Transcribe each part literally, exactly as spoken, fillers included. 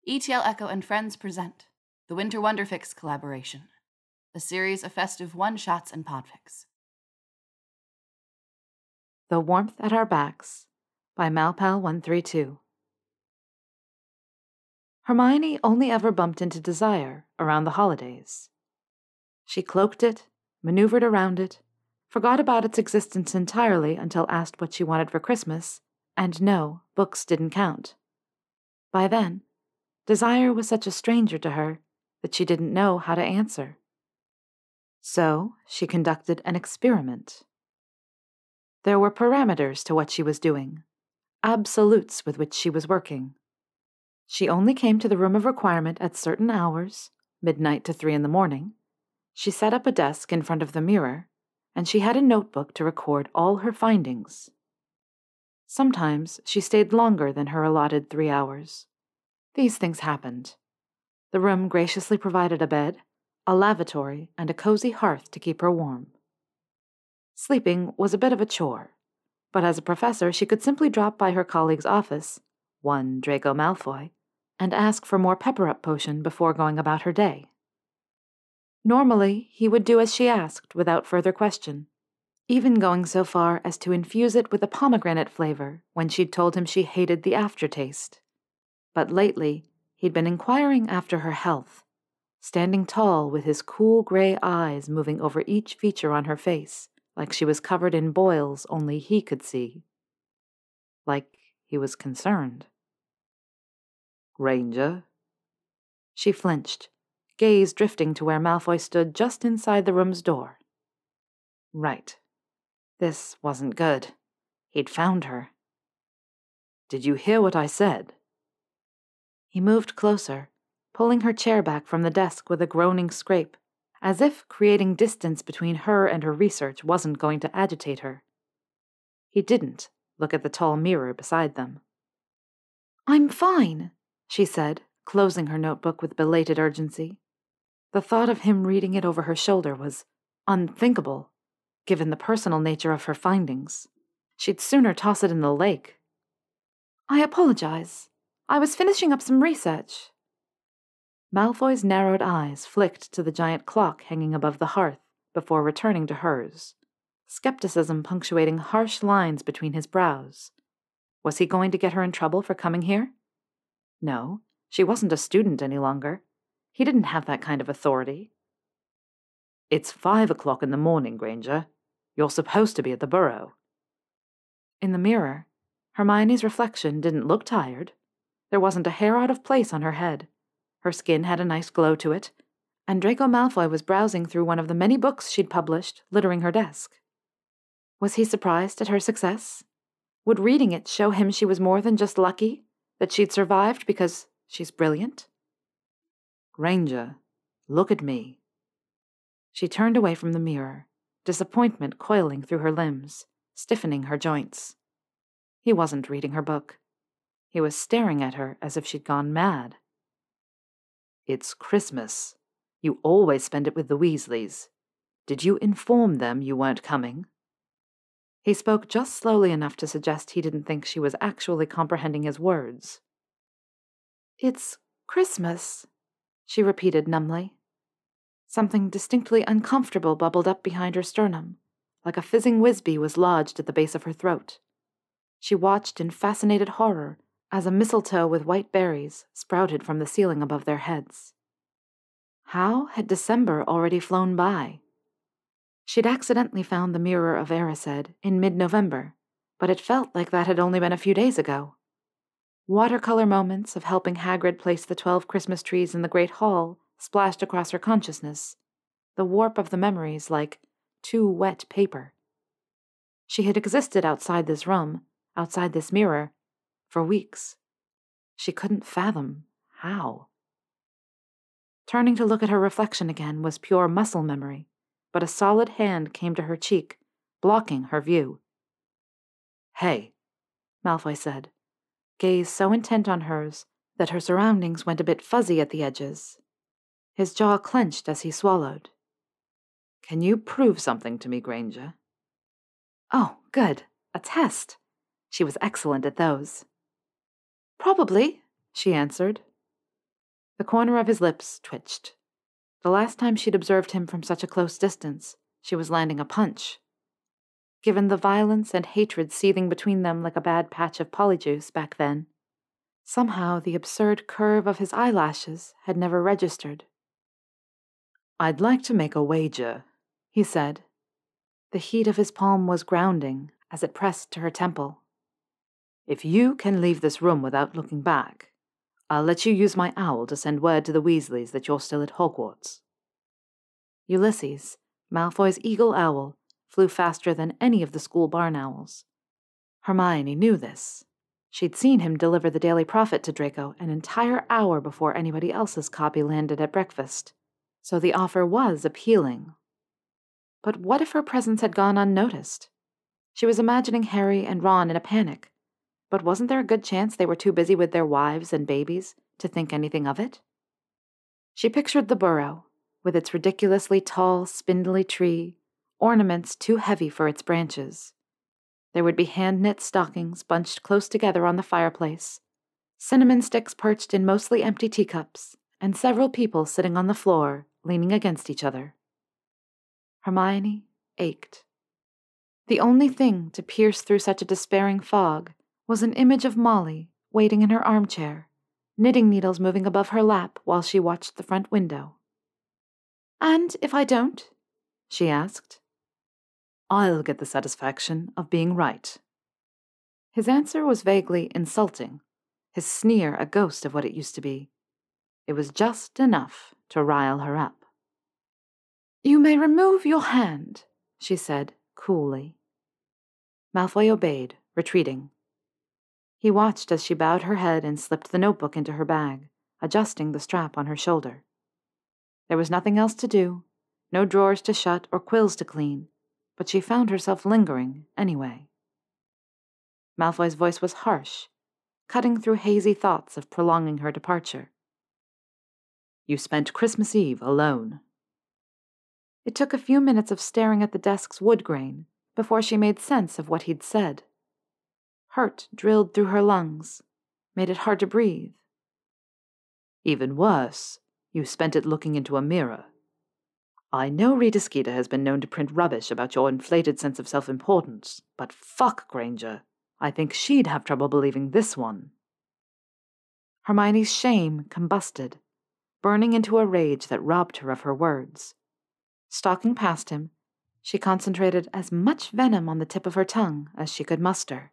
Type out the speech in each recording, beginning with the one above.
E T L Echo and Friends present the Winter Wonderfix collaboration, a series of festive one-shots and podfics. The Warmth at Our Backs by Malpal one three two. Hermione only ever bumped into Desire around the holidays. She cloaked it, maneuvered around it, forgot about its existence entirely until asked what she wanted for Christmas, and no, books didn't count. By then, Desire was such a stranger to her that she didn't know how to answer. So she conducted an experiment. There were parameters to what she was doing, absolutes with which she was working. She only came to the room of requirement at certain hours, midnight to three in the morning. She set up a desk in front of the mirror, and she had a notebook to record all her findings. Sometimes she stayed longer than her allotted three hours. These things happened. The room graciously provided a bed, a lavatory, and a cozy hearth to keep her warm. Sleeping was a bit of a chore, but as a professor she could simply drop by her colleague's office, one Draco Malfoy, and ask for more pepper-up potion before going about her day. Normally, he would do as she asked without further question, even going so far as to infuse it with a pomegranate flavor when she'd told him she hated the aftertaste. But lately, he'd been inquiring after her health, standing tall with his cool gray eyes moving over each feature on her face, like she was covered in boils only he could see. Like he was concerned. Granger? She flinched, gaze drifting to where Malfoy stood just inside the room's door. Right. This wasn't good. He'd found her. Did you hear what I said? He moved closer, pulling her chair back from the desk with a groaning scrape, as if creating distance between her and her research wasn't going to agitate her. He didn't look at the tall mirror beside them. "I'm fine," she said, closing her notebook with belated urgency. The thought of him reading it over her shoulder was unthinkable, given the personal nature of her findings. She'd sooner toss it in the lake. "I apologize. I was finishing up some research." Malfoy's narrowed eyes flicked to the giant clock hanging above the hearth before returning to hers, skepticism punctuating harsh lines between his brows. Was he going to get her in trouble for coming here? No, she wasn't a student any longer. He didn't have that kind of authority. It's five o'clock in the morning, Granger. You're supposed to be at the Burrow. In the mirror, Hermione's reflection didn't look tired. There wasn't a hair out of place on her head. Her skin had a nice glow to it, and Draco Malfoy was browsing through one of the many books she'd published, littering her desk. Was he surprised at her success? Would reading it show him she was more than just lucky, that she'd survived because she's brilliant? Granger, look at me. She turned away from the mirror, disappointment coiling through her limbs, stiffening her joints. He wasn't reading her book. He was staring at her as if she'd gone mad. It's Christmas. You always spend it with the Weasleys. Did you inform them you weren't coming? He spoke just slowly enough to suggest he didn't think she was actually comprehending his words. "It's Christmas," she repeated numbly. Something distinctly uncomfortable bubbled up behind her sternum, like a fizzing Whizbee was lodged at the base of her throat. She watched in fascinated horror as a mistletoe with white berries sprouted from the ceiling above their heads. How had December already flown by? She'd accidentally found the Mirror of Erised in mid-November, but it felt like that had only been a few days ago. Watercolor moments of helping Hagrid place the twelve Christmas trees in the Great Hall splashed across her consciousness, the warp of the memories like too wet paper. She had existed outside this room, outside this mirror, for weeks. She couldn't fathom how. Turning to look at her reflection again was pure muscle memory, but a solid hand came to her cheek, blocking her view. "Hey," Malfoy said, gaze so intent on hers that her surroundings went a bit fuzzy at the edges. His jaw clenched as he swallowed. "Can you prove something to me, Granger?" Oh, good. A test. She was excellent at those. "Probably," she answered. The corner of his lips twitched. The last time she'd observed him from such a close distance, she was landing a punch. Given the violence and hatred seething between them like a bad patch of polyjuice back then, somehow the absurd curve of his eyelashes had never registered. "I'd like to make a wager," he said. The heat of his palm was grounding as it pressed to her temple. "If you can leave this room without looking back, I'll let you use my owl to send word to the Weasleys that you're still at Hogwarts." Ulysses, Malfoy's eagle owl, flew faster than any of the school barn owls. Hermione knew this. She'd seen him deliver the Daily Prophet to Draco an entire hour before anybody else's copy landed at breakfast, so the offer was appealing. But what if her presence had gone unnoticed? She was imagining Harry and Ron in a panic, but wasn't there a good chance they were too busy with their wives and babies to think anything of it? She pictured the burrow, with its ridiculously tall, spindly tree, ornaments too heavy for its branches. There would be hand-knit stockings bunched close together on the fireplace, cinnamon sticks perched in mostly empty teacups, and several people sitting on the floor, leaning against each other. Hermione ached. The only thing to pierce through such a despairing fog was an image of Molly waiting in her armchair, knitting needles moving above her lap while she watched the front window. "And if I don't?" she asked. "I'll get the satisfaction of being right." His answer was vaguely insulting, his sneer a ghost of what it used to be. It was just enough to rile her up. "You may remove your hand," she said coolly. Malfoy obeyed, retreating. He watched as she bowed her head and slipped the notebook into her bag, adjusting the strap on her shoulder. There was nothing else to do, no drawers to shut or quills to clean, but she found herself lingering anyway. Malfoy's voice was harsh, cutting through hazy thoughts of prolonging her departure. "You spent Christmas Eve alone." It took a few minutes of staring at the desk's wood grain before she made sense of what he'd said. Hurt drilled through her lungs, made it hard to breathe. "Even worse, you spent it looking into a mirror. I know Rita Skeeter has been known to print rubbish about your inflated sense of self-importance, but fuck Granger. I think she'd have trouble believing this one." Hermione's shame combusted, burning into a rage that robbed her of her words. Stalking past him, she concentrated as much venom on the tip of her tongue as she could muster.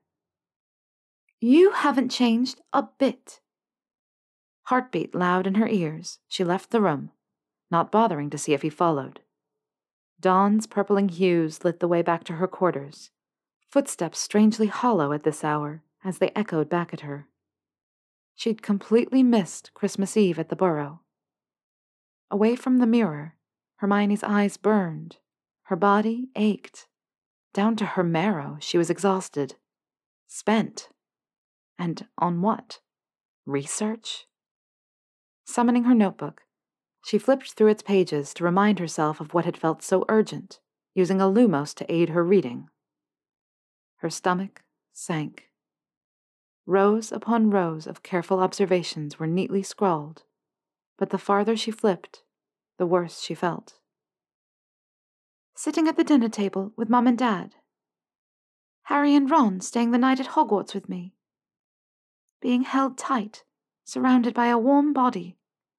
"You haven't changed a bit." Heartbeat loud in her ears, she left the room, not bothering to see if he followed. Dawn's purpling hues lit the way back to her quarters, footsteps strangely hollow at this hour as they echoed back at her. She'd completely missed Christmas Eve at the Burrow. Away from the mirror, Hermione's eyes burned, her body ached. Down to her marrow, she was exhausted, spent. And on what? Research? Summoning her notebook, she flipped through its pages to remind herself of what had felt so urgent, using a Lumos to aid her reading. Her stomach sank. Rows upon rows of careful observations were neatly scrawled, but the farther she flipped, the worse she felt. Sitting at the dinner table with Mum and Dad. Harry and Ron staying the night at Hogwarts with me. Being held tight, surrounded by a warm body.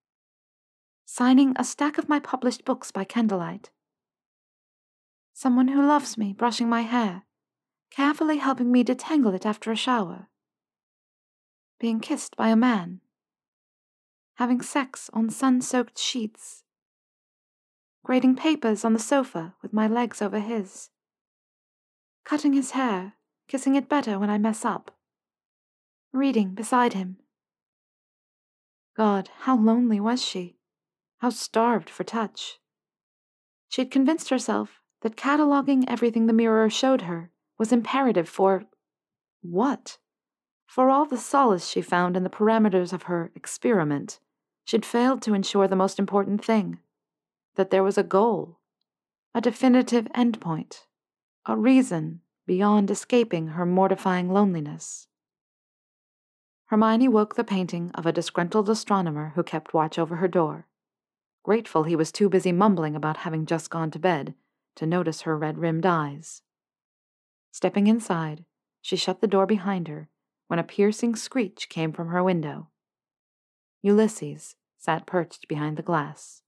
Signing a stack of my published books by candlelight. Someone who loves me brushing my hair, carefully helping me detangle it after a shower. Being kissed by a man. Having sex on sun-soaked sheets. Grading papers on the sofa with my legs over his. Cutting his hair, kissing it better when I mess up. Reading beside him. God, how lonely was she? How starved for touch. She'd convinced herself that cataloging everything the mirror showed her was imperative for... what? For all the solace she found in the parameters of her experiment, she'd failed to ensure the most important thing. That there was a goal, a definitive endpoint, a reason beyond escaping her mortifying loneliness. Hermione woke the painting of a disgruntled astronomer who kept watch over her door. Grateful he was too busy mumbling about having just gone to bed to notice her red-rimmed eyes. Stepping inside, she shut the door behind her when a piercing screech came from her window. Ulysses sat perched behind the glass.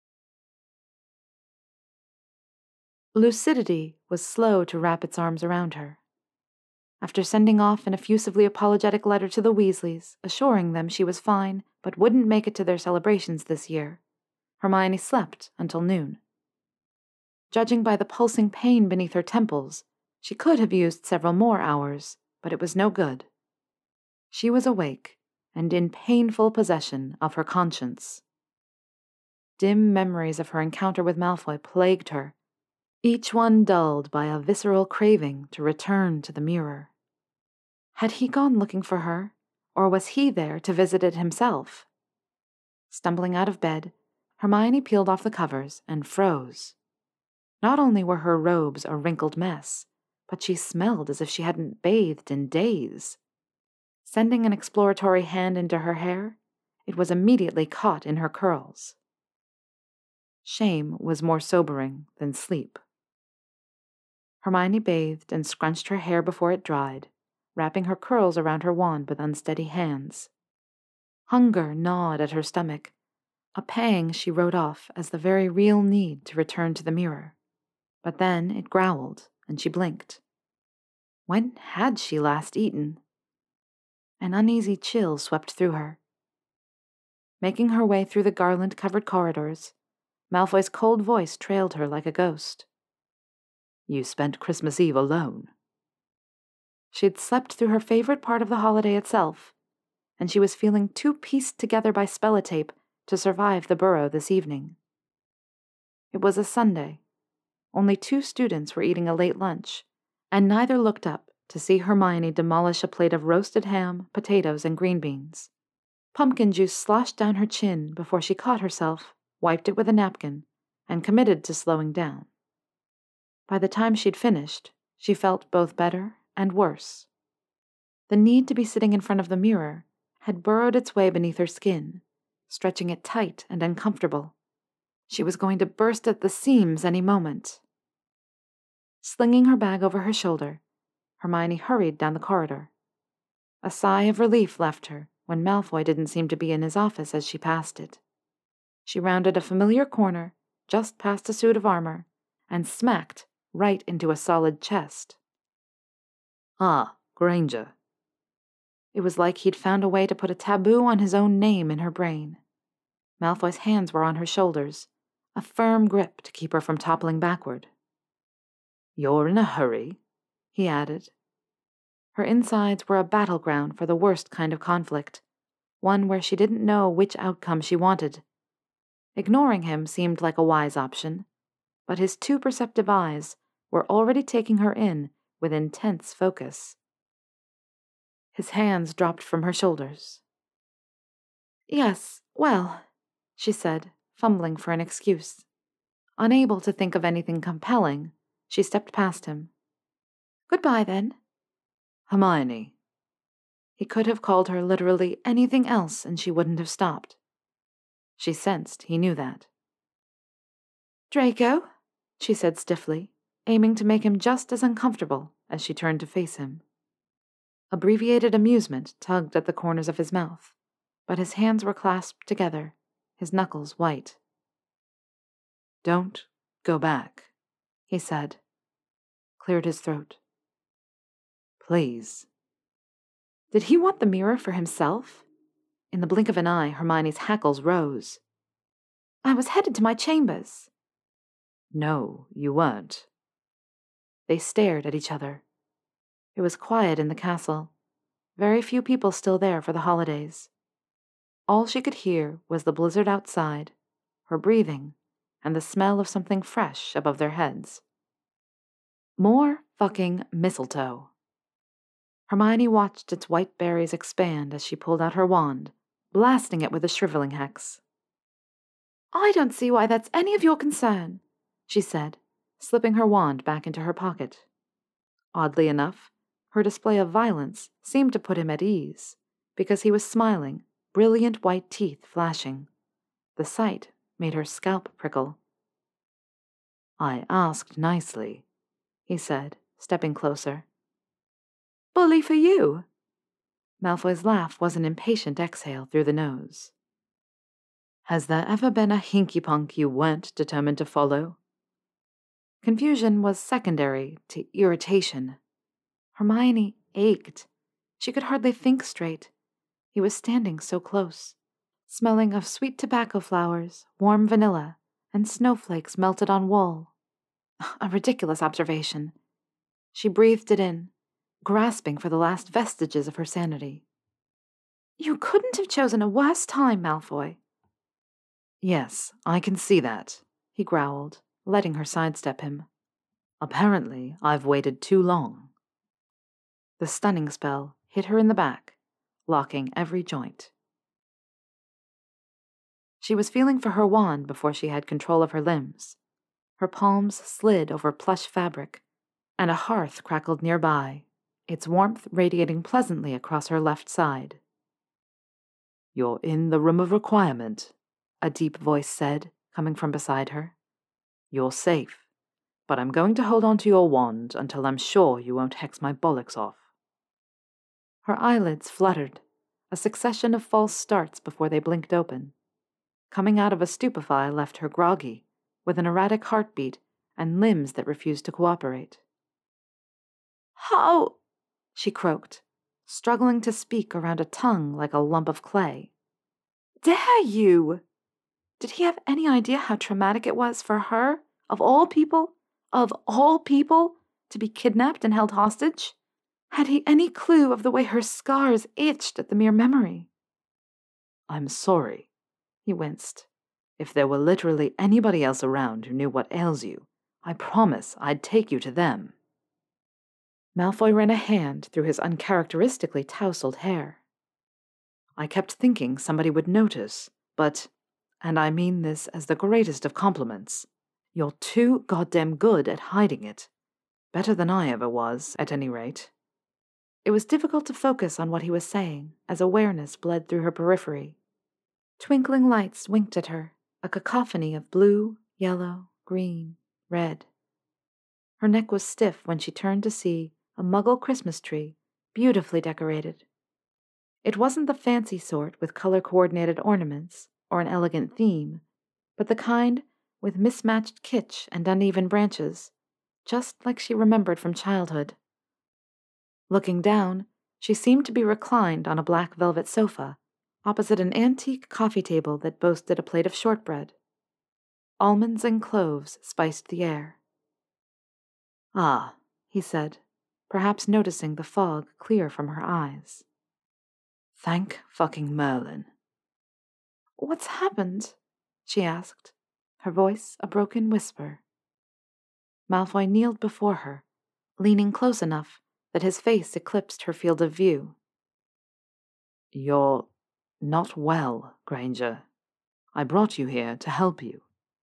Lucidity was slow to wrap its arms around her. After sending off an effusively apologetic letter to the Weasleys, assuring them she was fine but wouldn't make it to their celebrations this year, Hermione slept until noon. Judging by the pulsing pain beneath her temples, she could have used several more hours, but it was no good. She was awake and in painful possession of her conscience. Dim memories of her encounter with Malfoy plagued her, each one dulled by a visceral craving to return to the mirror. Had he gone looking for her, or was he there to visit it himself? Stumbling out of bed, Hermione peeled off the covers and froze. Not only were her robes a wrinkled mess, but she smelled as if she hadn't bathed in days. Sending an exploratory hand into her hair, it was immediately caught in her curls. Shame was more sobering than sleep. Hermione bathed and scrunched her hair before it dried, wrapping her curls around her wand with unsteady hands. Hunger gnawed at her stomach, a pang she wrote off as the very real need to return to the mirror. But then it growled, and she blinked. When had she last eaten? An uneasy chill swept through her. Making her way through the garland-covered corridors, Malfoy's cold voice trailed her like a ghost. You spent Christmas Eve alone. She'd slept through her favorite part of the holiday itself, and she was feeling too pieced together by spellotape to survive the burrow this evening. It was a Sunday. Only two students were eating a late lunch, and neither looked up to see Hermione demolish a plate of roasted ham, potatoes, and green beans. Pumpkin juice sloshed down her chin before she caught herself, wiped it with a napkin, and committed to slowing down. By the time she'd finished, she felt both better and worse. The need to be sitting in front of the mirror had burrowed its way beneath her skin, stretching it tight and uncomfortable. She was going to burst at the seams any moment. Slinging her bag over her shoulder, Hermione hurried down the corridor. A sigh of relief left her when Malfoy didn't seem to be in his office as she passed it. She rounded a familiar corner, just past a suit of armor, and smacked right into a solid chest. Ah, Granger. It was like he'd found a way to put a taboo on his own name in her brain. Malfoy's hands were on her shoulders, a firm grip to keep her from toppling backward. You're in a hurry, he added. Her insides were a battleground for the worst kind of conflict, one where she didn't know which outcome she wanted. Ignoring him seemed like a wise option, but his too perceptive eyes were already taking her in with intense focus. His hands dropped from her shoulders. Yes, well, she said, fumbling for an excuse. Unable to think of anything compelling, she stepped past him. Goodbye, then. Hermione. He could have called her literally anything else and she wouldn't have stopped. She sensed he knew that. Draco, she said stiffly, aiming to make him just as uncomfortable as she turned to face him. Abbreviated amusement tugged at the corners of his mouth, but his hands were clasped together, his knuckles white. Don't go back, he said, cleared his throat. Please. Did he want the mirror for himself? In the blink of an eye, Hermione's hackles rose. I was headed to my chambers. No, you weren't. They stared at each other. It was quiet in the castle, very few people still there for the holidays. All she could hear was the blizzard outside, her breathing, and the smell of something fresh above their heads. More fucking mistletoe. Hermione watched its white berries expand as she pulled out her wand, blasting it with a shriveling hex. I don't see why that's any of your concern, she said, slipping her wand back into her pocket. Oddly enough, her display of violence seemed to put him at ease, because he was smiling, brilliant white teeth flashing. The sight made her scalp prickle. "I asked nicely," he said, stepping closer. "Bully for you!" Malfoy's laugh was an impatient exhale through the nose. "Has there ever been a hinky-punk you weren't determined to follow?" Confusion was secondary to irritation. Hermione ached. She could hardly think straight. He was standing so close, smelling of sweet tobacco flowers, warm vanilla, and snowflakes melted on wool. A ridiculous observation. She breathed it in, grasping for the last vestiges of her sanity. "You couldn't have chosen a worse time, Malfoy." "Yes, I can see that," he growled, letting her sidestep him. "Apparently, I've waited too long." The stunning spell hit her in the back, locking every joint. She was feeling for her wand before she had control of her limbs. Her palms slid over plush fabric, and a hearth crackled nearby, its warmth radiating pleasantly across her left side. "You're in the room of requirement," a deep voice said, coming from beside her. "You're safe, but I'm going to hold on to your wand until I'm sure you won't hex my bollocks off." Her eyelids fluttered, a succession of false starts before they blinked open. Coming out of a stupefy left her groggy, with an erratic heartbeat and limbs that refused to cooperate. "How?" she croaked, struggling to speak around a tongue like a lump of clay. "Dare you?" Did he have any idea how traumatic it was for her, of all people, of all people, to be kidnapped and held hostage? Had he any clue of the way her scars itched at the mere memory? "I'm sorry," he winced. "If there were literally anybody else around who knew what ails you, I promise I'd take you to them." Malfoy ran a hand through his uncharacteristically tousled hair. "I kept thinking somebody would notice, but, and I mean this as the greatest of compliments, you're too goddamn good at hiding it. Better than I ever was, at any rate." It was difficult to focus on what he was saying as awareness bled through her periphery. Twinkling lights winked at her, a cacophony of blue, yellow, green, red. Her neck was stiff when she turned to see a Muggle Christmas tree, beautifully decorated. It wasn't the fancy sort with color-coordinated ornaments or an elegant theme, but the kind with mismatched kitsch and uneven branches, just like she remembered from childhood. Looking down, she seemed to be reclined on a black velvet sofa, opposite an antique coffee table that boasted a plate of shortbread. Almonds and cloves spiced the air. "Ah," he said, perhaps noticing the fog clear from her eyes. "Thank fucking Merlin." "What's happened?" she asked, her voice a broken whisper. Malfoy kneeled before her, leaning close enough that his face eclipsed her field of view. "You're not well, Granger. I brought you here to help you."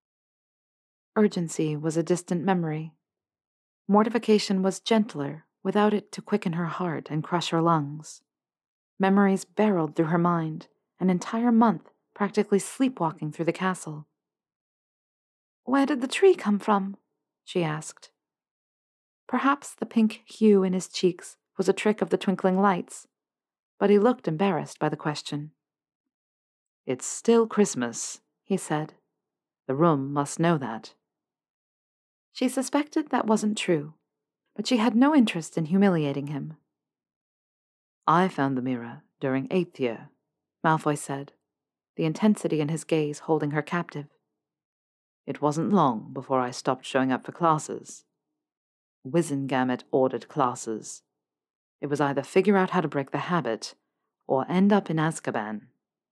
Urgency was a distant memory. Mortification was gentler, without it to quicken her heart and crush her lungs. Memories barreled through her mind, an entire month practically sleepwalking through the castle. "Where did the tree come from?" she asked. Perhaps the pink hue in his cheeks was a trick of the twinkling lights, but he looked embarrassed by the question. "It's still Christmas," he said. "The room must know that." She suspected that wasn't true, but she had no interest in humiliating him. "I found the mirror during eighth year," Malfoy said, the intensity in his gaze holding her captive. "It wasn't long before I stopped showing up for classes. Wizengamot ordered classes. It was either figure out how to break the habit, or end up in Azkaban."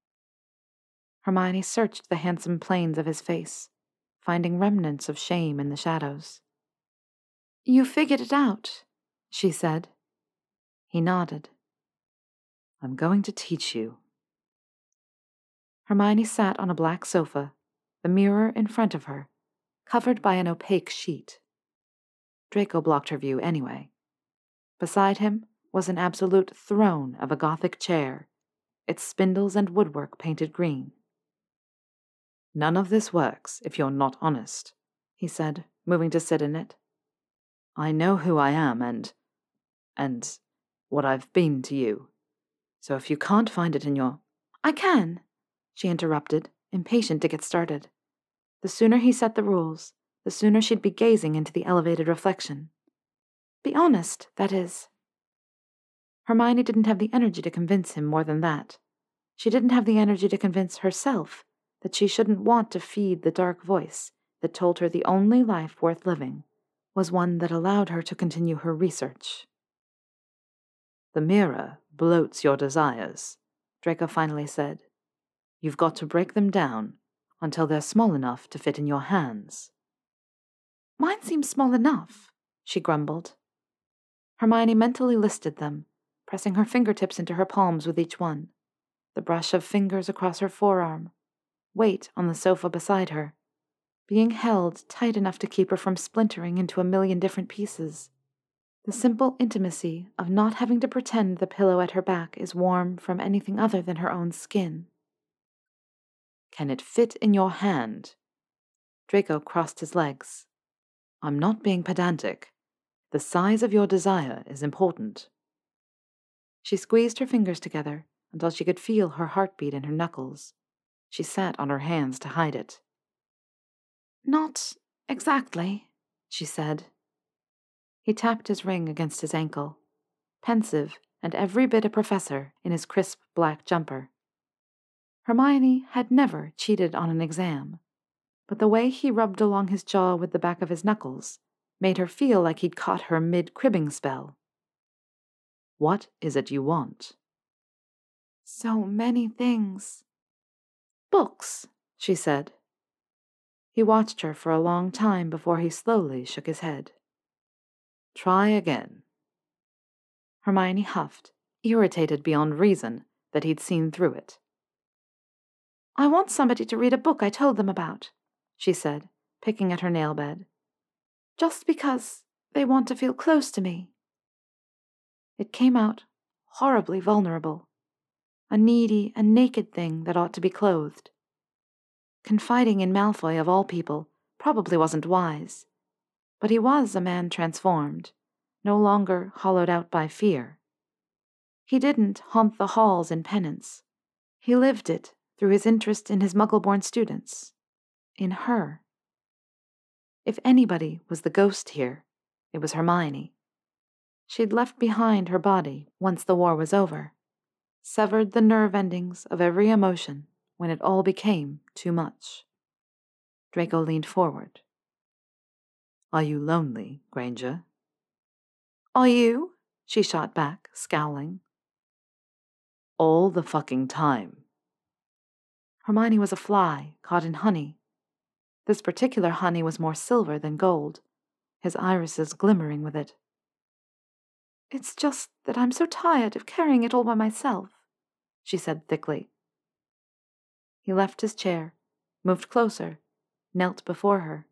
Hermione searched the handsome planes of his face, finding remnants of shame in the shadows. "You figured it out," she said. He nodded. "I'm going to teach you." Hermione sat on a black sofa, the mirror in front of her, covered by an opaque sheet. Draco blocked her view anyway. Beside him was an absolute throne of a Gothic chair, its spindles and woodwork painted green. "None of this works if you're not honest," he said, moving to sit in it. "I know who I am and... and what I've been to you. So if you can't find it in your—" "I can," she interrupted, impatient to get started. The sooner he set the rules, the sooner she'd be gazing into the elevated reflection. "Be honest, that is." Hermione didn't have the energy to convince him more than that. She didn't have the energy to convince herself that she shouldn't want to feed the dark voice that told her the only life worth living was one that allowed her to continue her research. "The mirror bloats your desires," Draco finally said. "You've got to break them down until they're small enough to fit in your hands." "Mine seems small enough," she grumbled. Hermione mentally listed them, pressing her fingertips into her palms with each one, the brush of fingers across her forearm, weight on the sofa beside her, being held tight enough to keep her from splintering into a million different pieces. The simple intimacy of not having to pretend the pillow at her back is warm from anything other than her own skin. "Can it fit in your hand?" Draco crossed his legs. "I'm not being pedantic. The size of your desire is important." She squeezed her fingers together until she could feel her heartbeat in her knuckles. She sat on her hands to hide it. "Not exactly," she said. He tapped his ring against his ankle, pensive and every bit a professor in his crisp black jumper. Hermione had never cheated on an exam, but the way he rubbed along his jaw with the back of his knuckles made her feel like he'd caught her mid-cribbing spell. "What is it you want?" "So many things." "Books," she said. He watched her for a long time before he slowly shook his head. "Try again." Hermione huffed, irritated beyond reason that he'd seen through it. "I want somebody to read a book I told them about," she said, picking at her nail bed. "Just because they want to feel close to me." It came out horribly vulnerable, a needy and naked thing that ought to be clothed. Confiding in Malfoy, of all people, probably wasn't wise, but he was a man transformed, no longer hollowed out by fear. He didn't haunt the halls in penance. He lived it through his interest in his Muggle-born students, in her. If anybody was the ghost here, it was Hermione. She'd left behind her body once the war was over, severed the nerve endings of every emotion when it all became too much. Draco leaned forward. "Are you lonely, Granger?" "Are you?" she shot back, scowling. "All the fucking time." Hermione was a fly caught in honey. This particular honey was more silver than gold, his irises glimmering with it. "It's just that I'm so tired of carrying it all by myself," she said thickly. He left his chair, moved closer, knelt before her.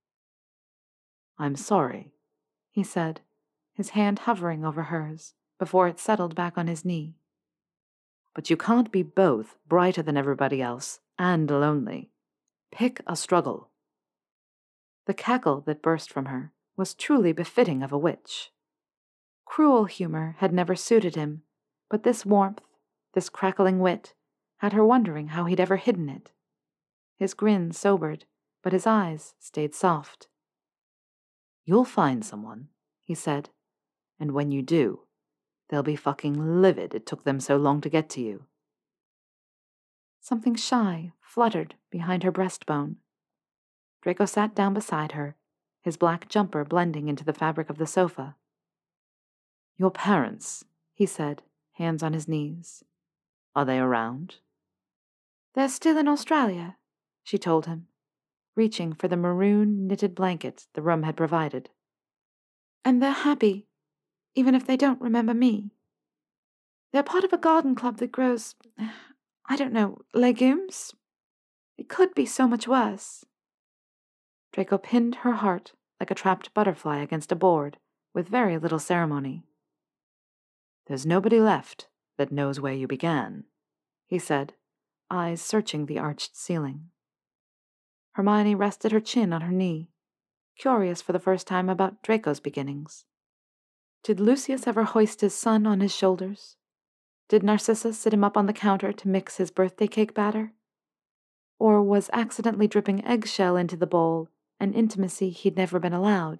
"I'm sorry," he said, his hand hovering over hers before it settled back on his knee. "But you can't be both brighter than everybody else and lonely. Pick a struggle." The cackle that burst from her was truly befitting of a witch. Cruel humor had never suited him, but this warmth, this crackling wit, had her wondering how he'd ever hidden it. His grin sobered, but his eyes stayed soft. "You'll find someone," he said, "and when you do, they'll be fucking livid it took them so long to get to you." Something shy fluttered behind her breastbone. Draco sat down beside her, his black jumper blending into the fabric of the sofa. "Your parents," he said, hands on his knees. "Are they around?" "They're still in Australia," she told him, reaching for the maroon knitted blanket the room had provided. "And they're happy, even if they don't remember me. They're part of a garden club that grows, I don't know, legumes? It could be so much worse." Draco pinned her heart like a trapped butterfly against a board, with very little ceremony. "There's nobody left that knows where you began," he said, eyes searching the arched ceiling. Hermione rested her chin on her knee, curious for the first time about Draco's beginnings. Did Lucius ever hoist his son on his shoulders? Did Narcissa sit him up on the counter to mix his birthday cake batter? Or was accidentally dripping eggshell into the bowl an intimacy he'd never been allowed?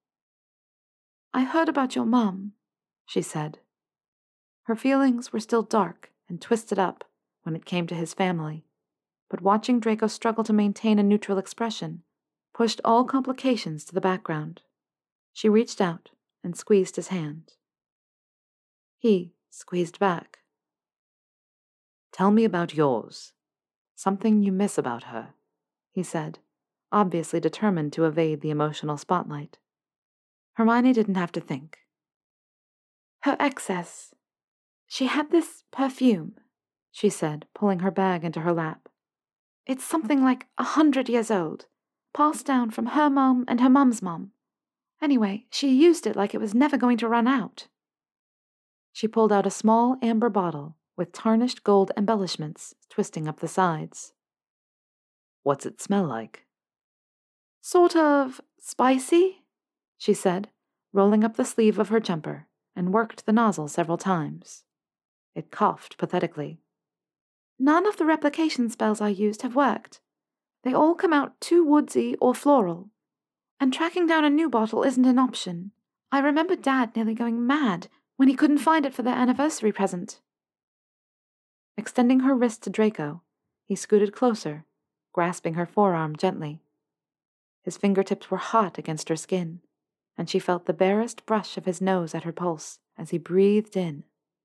"I heard about your mom," she said. Her feelings were still dark and twisted up when it came to his family, but watching Draco struggle to maintain a neutral expression pushed all complications to the background. She reached out and squeezed his hand. He squeezed back. "Tell me about yours. Something you miss about her," he said, obviously determined to evade the emotional spotlight. Hermione didn't have to think. "Her excess. She had this perfume," she said, pulling her bag into her lap. "It's something like a hundred years old, passed down from her mom and her mom's mom. Anyway, she used it like it was never going to run out." She pulled out a small amber bottle with tarnished gold embellishments twisting up the sides. "What's it smell like?" "Sort of spicy," she said, rolling up the sleeve of her jumper, and worked the nozzle several times. It coughed pathetically. "None of the replication spells I used have worked. They all come out too woodsy or floral. And tracking down a new bottle isn't an option. I remember Dad nearly going mad when he couldn't find it for their anniversary present." Extending her wrist to Draco, he scooted closer, grasping her forearm gently. His fingertips were hot against her skin, and she felt the barest brush of his nose at her pulse as he breathed in.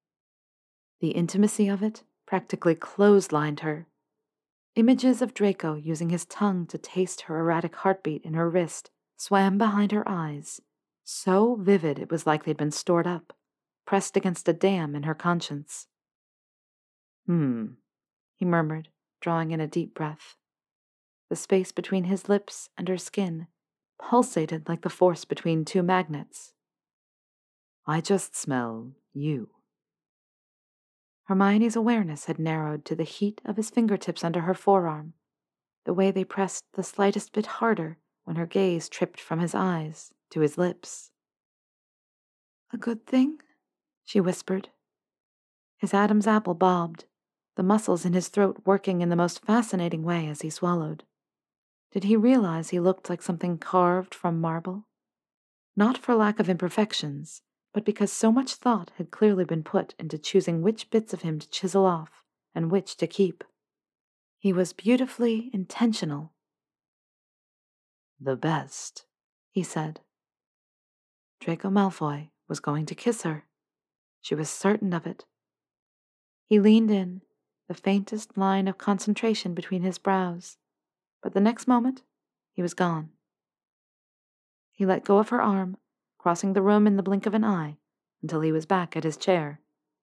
The intimacy of it practically clotheslined her. Images of Draco using his tongue to taste her erratic heartbeat in her wrist swam behind her eyes, so vivid it was like they'd been stored up, pressed against a dam in her conscience. Hmm, he murmured, drawing in a deep breath. The space between his lips and her skin pulsated like the force between two magnets. "I just smell you." Hermione's awareness had narrowed to the heat of his fingertips under her forearm, the way they pressed the slightest bit harder when her gaze tripped from his eyes to his lips. "A good thing?" she whispered. His Adam's apple bobbed, the muscles in his throat working in the most fascinating way as he swallowed. Did he realize he looked like something carved from marble? Not for lack of imperfections, but because so much thought had clearly been put into choosing which bits of him to chisel off and which to keep. He was beautifully intentional. "The best," he said. Draco Malfoy was going to kiss her. She was certain of it. He leaned in, the faintest line of concentration between his brows, but the next moment he was gone. He let go of her arm, crossing the room in the blink of an eye, until he was back at his chair.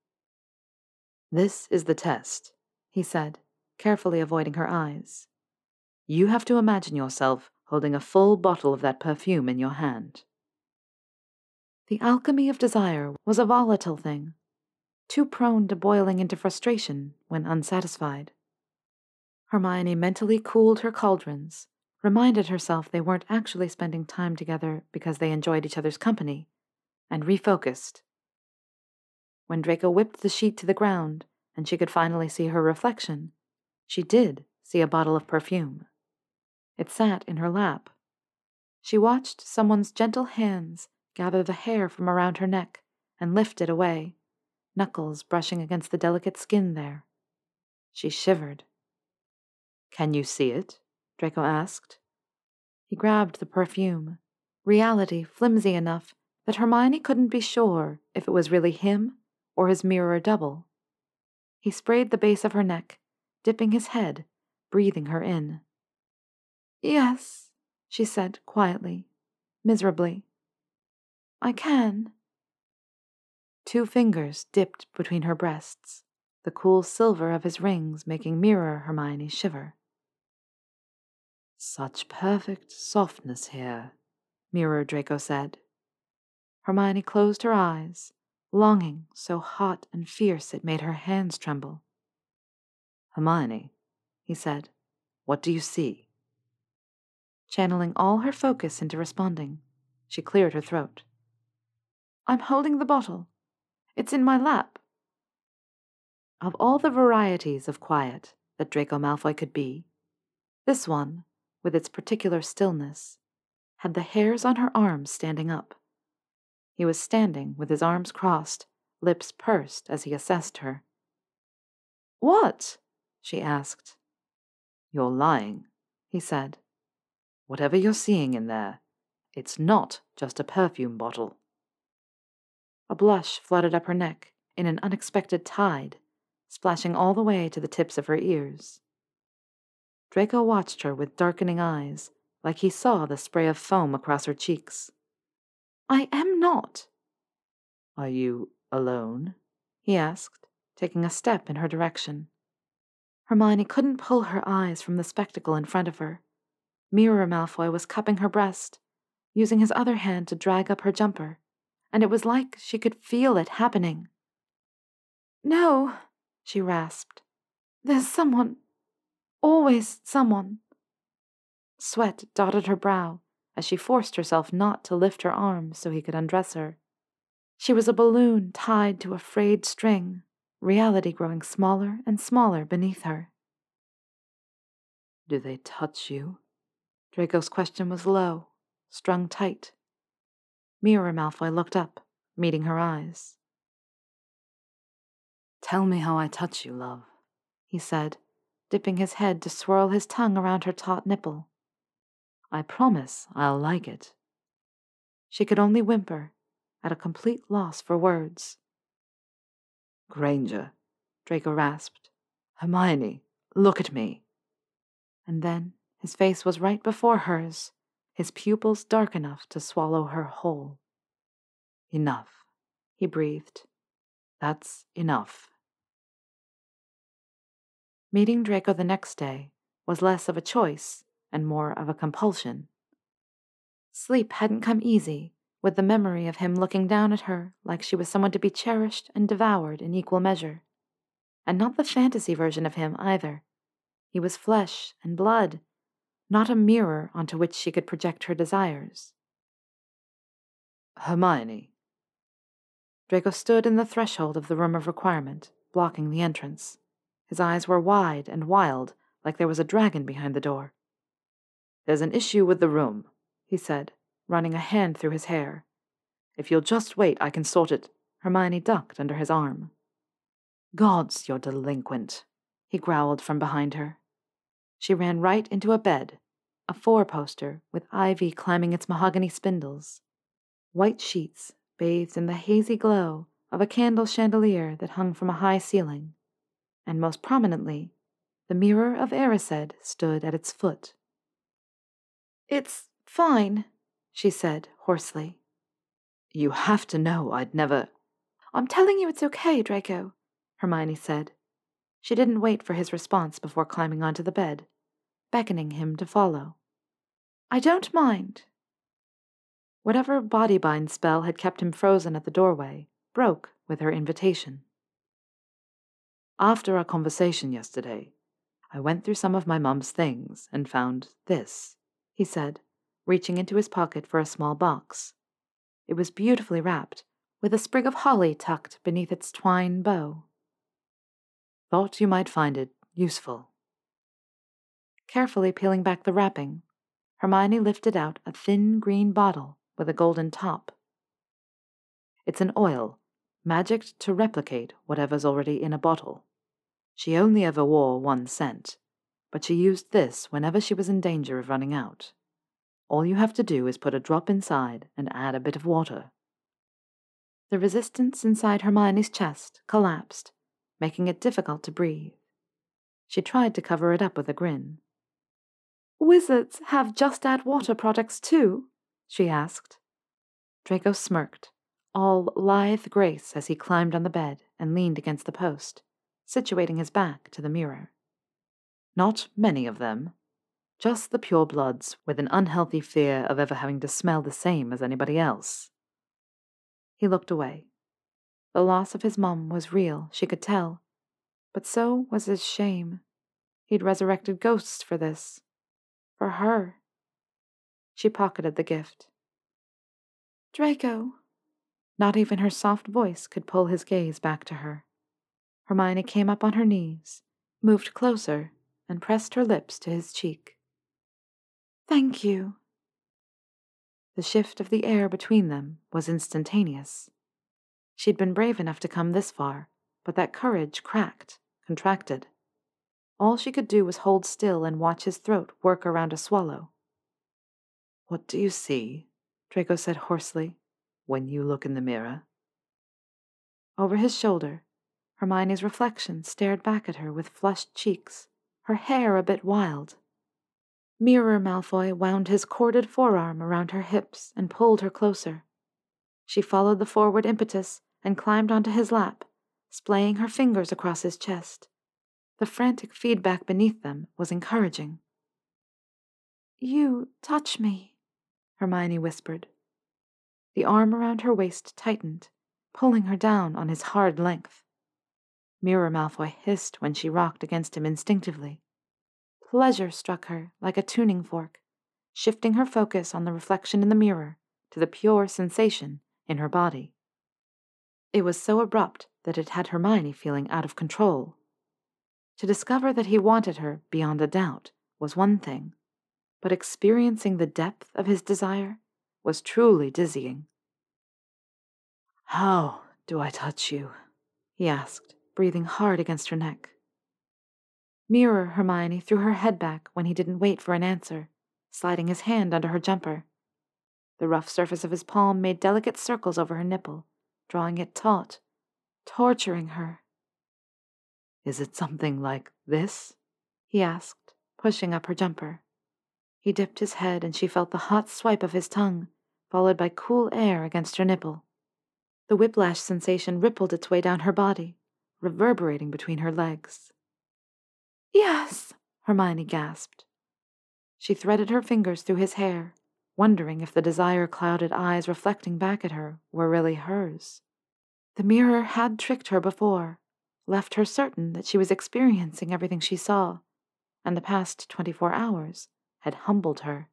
"This is the test," he said, carefully avoiding her eyes. "You have to imagine yourself holding a full bottle of that perfume in your hand." The alchemy of desire was a volatile thing, too prone to boiling into frustration when unsatisfied. Hermione mentally cooled her cauldrons, reminded herself they weren't actually spending time together because they enjoyed each other's company, and refocused. When Draco whipped the sheet to the ground and she could finally see her reflection, she did see a bottle of perfume. It sat in her lap. She watched someone's gentle hands gather the hair from around her neck and lift it away, knuckles brushing against the delicate skin there. She shivered. "Can you see it?" Draco asked. He grabbed the perfume, reality flimsy enough that Hermione couldn't be sure if it was really him or his mirror double. He sprayed the base of her neck, dipping his head, breathing her in. "Yes," she said quietly, miserably. "I can." Two fingers dipped between her breasts, the cool silver of his rings making Mirror Hermione shiver. "Such perfect softness here," Mirror Draco said. Hermione closed her eyes, longing so hot and fierce it made her hands tremble. Hermione, he said, what do you see? Channeling all her focus into responding, she cleared her throat. I'm holding the bottle. It's in my lap. Of all the varieties of quiet that Draco Malfoy could be, this one, with its particular stillness, had the hairs on her arms standing up. He was standing with his arms crossed, lips pursed as he assessed her. What? She asked. You're lying, he said. Whatever you're seeing in there, it's not just a perfume bottle. A blush flooded up her neck in an unexpected tide, splashing all the way to the tips of her ears. Draco watched her with darkening eyes, like he saw the spray of foam across her cheeks. I am not. Are you alone? He asked, taking a step in her direction. Hermione couldn't pull her eyes from the spectacle in front of her. Mirror Malfoy was cupping her breast, using his other hand to drag up her jumper, and it was like she could feel it happening. No, she rasped. There's someone. Always someone. Sweat dotted her brow as she forced herself not to lift her arms so he could undress her. She was a balloon tied to a frayed string, reality growing smaller and smaller beneath her. Do they touch you? Draco's question was low, strung tight. Mirror Malfoy looked up, meeting her eyes. Tell me how I touch you, love, he said, dipping his head to swirl his tongue around her taut nipple. I promise I'll like it. She could only whimper, at a complete loss for words. Granger, Draco rasped. Hermione, look at me. And then his face was right before hers, his pupils dark enough to swallow her whole. Enough, he breathed. That's enough. Meeting Draco the next day was less of a choice and more of a compulsion. Sleep hadn't come easy, with the memory of him looking down at her like she was someone to be cherished and devoured in equal measure. And not the fantasy version of him either. He was flesh and blood, not a mirror onto which she could project her desires. Hermione. Draco stood in the threshold of the room of requirement, blocking the entrance. His eyes were wide and wild, like there was a dragon behind the door. There's an issue with the room, he said, running a hand through his hair. If you'll just wait, I can sort it. Hermione ducked under his arm. Gods, you're delinquent, he growled from behind her. She ran right into a bed, a four-poster with ivy climbing its mahogany spindles. White sheets bathed in the hazy glow of a candle chandelier that hung from a high ceiling, and most prominently, the mirror of Erised stood at its foot. It's fine, she said hoarsely. You have to know I'd never... I'm telling you it's okay, Draco, Hermione said. She didn't wait for his response before climbing onto the bed, beckoning him to follow. I don't mind. Whatever body-bind spell had kept him frozen at the doorway broke with her invitation. After our conversation yesterday, I went through some of my mum's things and found this, he said, reaching into his pocket for a small box. It was beautifully wrapped, with a sprig of holly tucked beneath its twine bow. Thought you might find it useful. Carefully peeling back the wrapping, Hermione lifted out a thin green bottle with a golden top. It's an oil, magicked to replicate whatever's already in a bottle. She only ever wore one scent, but she used this whenever she was in danger of running out. All you have to do is put a drop inside and add a bit of water. The resistance inside Hermione's chest collapsed, making it difficult to breathe. She tried to cover it up with a grin. Wizards have just add water products too? She asked. Draco smirked, all lithe grace as he climbed on the bed and leaned against the post, situating his back to the mirror. Not many of them. Just the purebloods with an unhealthy fear of ever having to smell the same as anybody else. He looked away. The loss of his mum was real, she could tell. But so was his shame. He'd resurrected ghosts for this. For her. She pocketed the gift. Draco. Not even her soft voice could pull his gaze back to her. Hermione came up on her knees, moved closer, and pressed her lips to his cheek. Thank you. The shift of the air between them was instantaneous. She'd been brave enough to come this far, but that courage cracked, contracted. All she could do was hold still and watch his throat work around a swallow. What do you see? Draco said hoarsely. When you look in the mirror? Over his shoulder, Hermione's reflection stared back at her with flushed cheeks, her hair a bit wild. Mirror Malfoy wound his corded forearm around her hips and pulled her closer. She followed the forward impetus and climbed onto his lap, splaying her fingers across his chest. The frantic feedback beneath them was encouraging. You touch me, Hermione whispered. The arm around her waist tightened, pulling her down on his hard length. Mirror Malfoy hissed when she rocked against him instinctively. Pleasure struck her like a tuning fork, shifting her focus on the reflection in the mirror to the pure sensation in her body. It was so abrupt that it had Hermione feeling out of control. To discover that he wanted her beyond a doubt was one thing, but experiencing the depth of his desire was truly dizzying. How do I touch you? He asked, breathing hard against her neck. Mirror Hermione threw her head back when he didn't wait for an answer, sliding his hand under her jumper. The rough surface of his palm made delicate circles over her nipple, drawing it taut, torturing her. Is it something like this? He asked, pushing up her jumper. He dipped his head and she felt the hot swipe of his tongue, followed by cool air against her nipple. The whiplash sensation rippled its way down her body, reverberating between her legs. Yes, Hermione gasped. She threaded her fingers through his hair, wondering if the desire-clouded eyes reflecting back at her were really hers. The mirror had tricked her before, left her certain that she was experiencing everything she saw, and the past twenty-four hours had humbled her.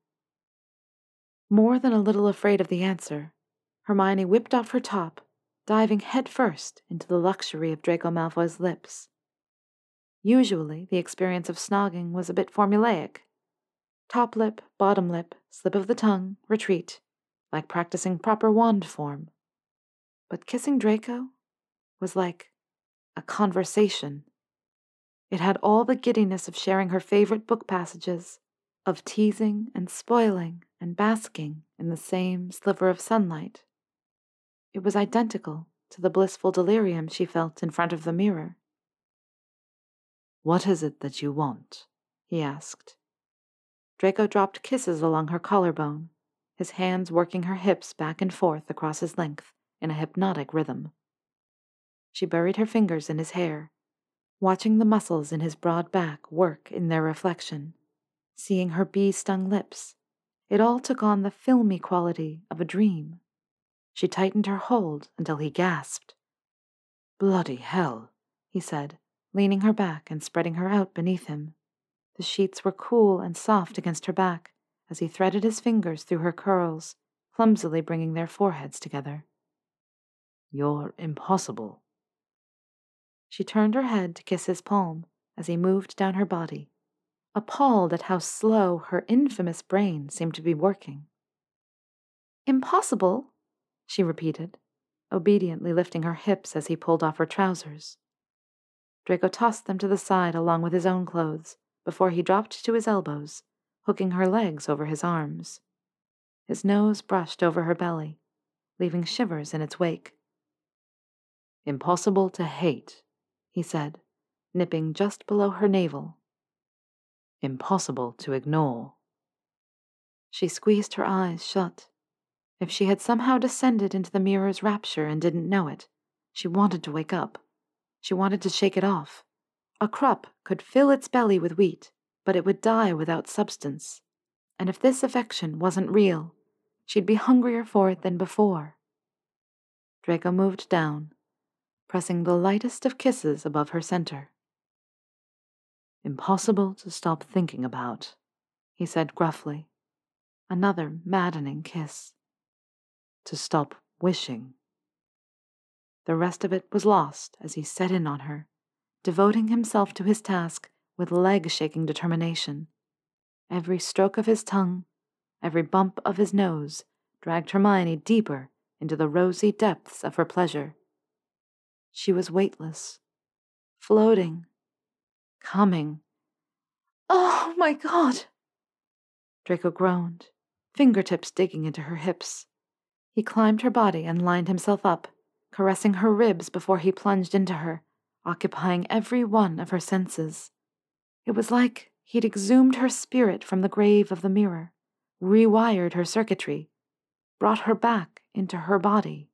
More than a little afraid of the answer, Hermione whipped off her top, diving headfirst into the luxury of Draco Malfoy's lips. Usually, the experience of snogging was a bit formulaic. Top lip, bottom lip, slip of the tongue, retreat, like practicing proper wand form. But kissing Draco was like a conversation. It had all the giddiness of sharing her favorite book passages, of teasing and spoiling and basking in the same sliver of sunlight. It was identical to the blissful delirium she felt in front of the mirror. What is it that you want? He asked. Draco dropped kisses along her collarbone, his hands working her hips back and forth across his length in a hypnotic rhythm. She buried her fingers in his hair, watching the muscles in his broad back work in their reflection, seeing her bee-stung lips. It all took on the filmy quality of a dream. She tightened her hold until he gasped. Bloody hell, he said, leaning her back and spreading her out beneath him. The sheets were cool and soft against her back as he threaded his fingers through her curls, clumsily bringing their foreheads together. You're impossible. She turned her head to kiss his palm as he moved down her body, appalled at how slow her infamous brain seemed to be working. Impossible, she repeated, obediently lifting her hips as he pulled off her trousers. Draco tossed them to the side along with his own clothes before he dropped to his elbows, hooking her legs over his arms. His nose brushed over her belly, leaving shivers in its wake. Impossible to hate, he said, nipping just below her navel. Impossible to ignore. She squeezed her eyes shut. If she had somehow descended into the mirror's rapture and didn't know it, she wanted to wake up. She wanted to shake it off. A Krupp could fill its belly with wheat, but it would die without substance. And if this affection wasn't real, she'd be hungrier for it than before. Draco moved down, pressing the lightest of kisses above her center. Impossible to stop thinking about, he said gruffly. Another maddening kiss. To stop wishing. The rest of it was lost as he set in on her, devoting himself to his task with leg-shaking determination. Every stroke of his tongue, every bump of his nose, dragged Hermione deeper into the rosy depths of her pleasure. She was weightless, floating, coming. Oh, my God! Draco groaned, fingertips digging into her hips. He climbed her body and lined himself up, caressing her ribs before he plunged into her, occupying every one of her senses. It was like he'd exhumed her spirit from the grave of the mirror, rewired her circuitry, brought her back into her body.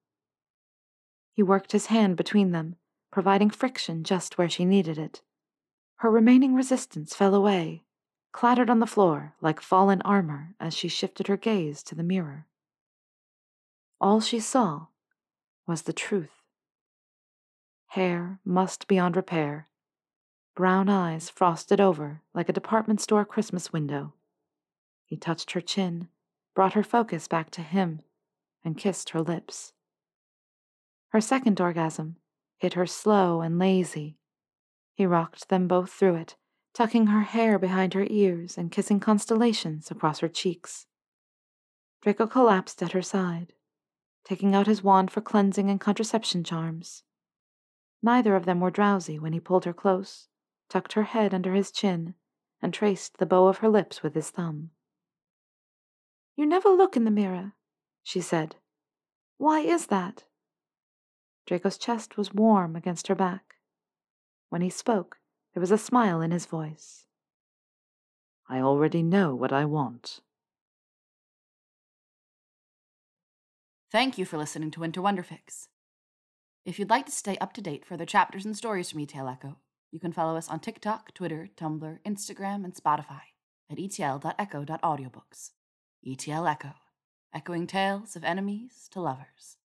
He worked his hand between them, providing friction just where she needed it. Her remaining resistance fell away, clattered on the floor like fallen armor as she shifted her gaze to the mirror. All she saw was the truth. Hair mussed beyond repair, brown eyes frosted over like a department store Christmas window. He touched her chin, brought her focus back to him, and kissed her lips. Her second orgasm hit her slow and lazy. He rocked them both through it, tucking her hair behind her ears and kissing constellations across her cheeks. Draco collapsed at her side, taking out his wand for cleansing and contraception charms. Neither of them were drowsy when he pulled her close, tucked her head under his chin, and traced the bow of her lips with his thumb. "You never look in the mirror," she said. "Why is that?" Draco's chest was warm against her back. When he spoke, there was a smile in his voice. I already know what I want. Thank you for listening to Winter Wonderfix. If you'd like to stay up to date for other chapters and stories from E T L Echo, you can follow us on TikTok, Twitter, Tumblr, Instagram, and Spotify at e t l dot echo dot audiobooks. E T L Echo, echoing tales of enemies to lovers.